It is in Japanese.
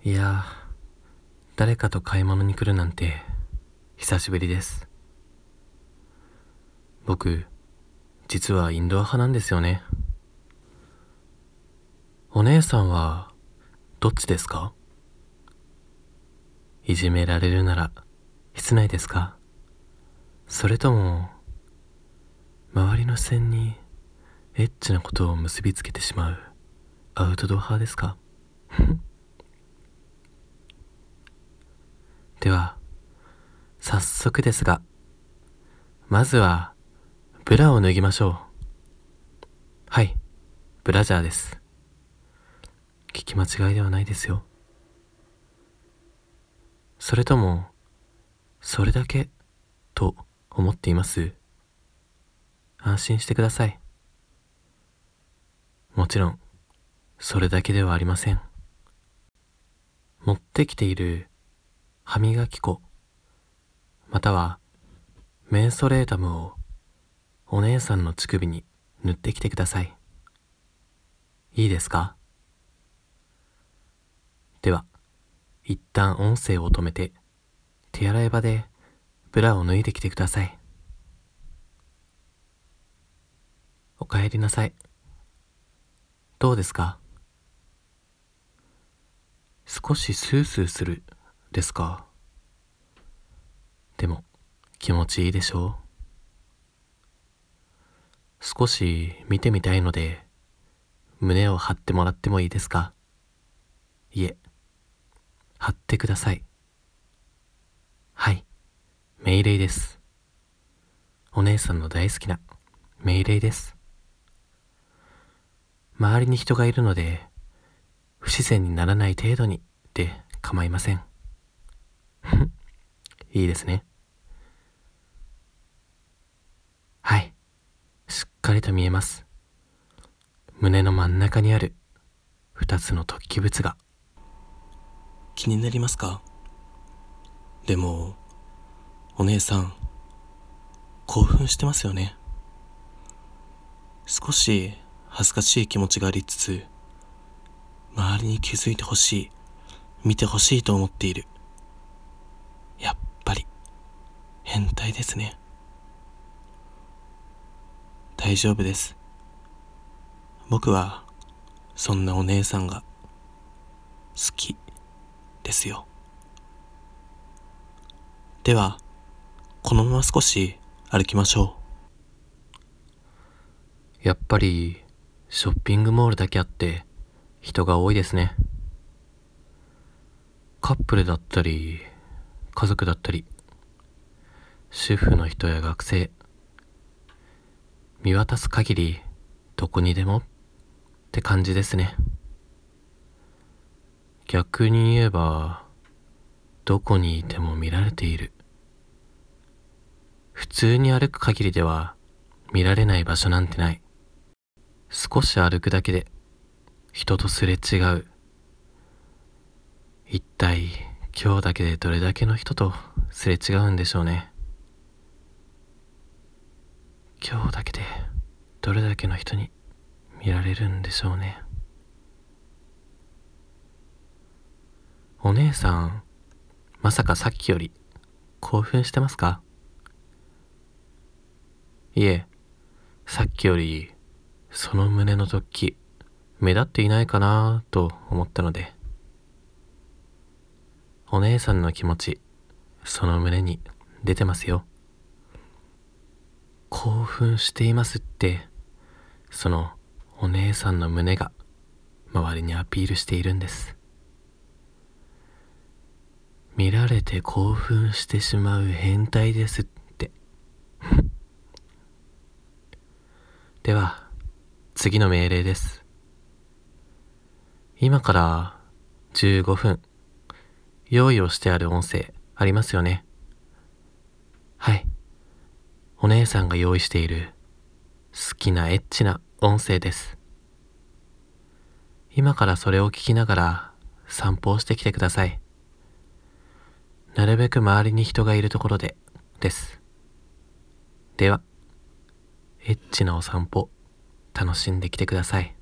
いや誰かと買い物に来るなんて久しぶりです。僕、実はインドア派なんですよね。お姉さんはどっちですか？いじめられるなら室内ですか？それとも周りの視線にエッチなことを結びつけてしまうアウトドア派ですか？では早速ですが、まずはブラを脱ぎましょう。はい、ブラジャーです。聞き間違いではないですよ。それともそれだけと思っています？安心してください。もちろんそれだけではありません。持ってきている歯磨き粉またはメンソレータムをお姉さんの乳首に塗ってきてください。いいですか？では一旦音声を止めて手洗い場でブラを脱いできてください。おかえりなさい。どうですか？少しスースーするですか？でも気持ちいいでしょう？少し見てみたいので胸を張ってもらってもいいですか？いえ、張ってください。はい、命令です。お姉さんの大好きな命令です。周りに人がいるので不自然にならない程度にで構いません。いいですね。はい、しっかりと見えます。胸の真ん中にある二つの突起物が。気になりますか？でもお姉さん興奮してますよね。少し恥ずかしい気持ちがありつつ、周りに気づいてほしい、見てほしいと思っている。やっぱり変態ですね。大丈夫です。僕はそんなお姉さんが好きですよ。ではこのまま少し歩きましょう。やっぱりショッピングモールだけあって人が多いですね。カップルだったり家族だったり主婦の人や学生、見渡す限りどこにでもって感じですね。逆に言えばどこにいても見られている。普通に歩く限りでは見られない場所なんてない。少し歩くだけで人とすれ違う。一体今日だけでどれだけの人とすれ違うんでしょうね。今日だけでどれだけの人に見られるんでしょうね。お姉さん、まさかさっきより興奮してますか？いえ、さっきよりその胸の突起目立っていないかなと思ったので。お姉さんの気持ちその胸に出てますよ。興奮していますって、そのお姉さんの胸が周りにアピールしているんです。見られて興奮してしまう変態ですってでは次の命令です。今から15分用意をしてある音声ありますよね。はい、お姉さんが用意している好きなエッチな音声です。今からそれを聞きながら散歩をしてきてください。なるべく周りに人がいるところでです。ではエッチなお散歩楽しんできてください。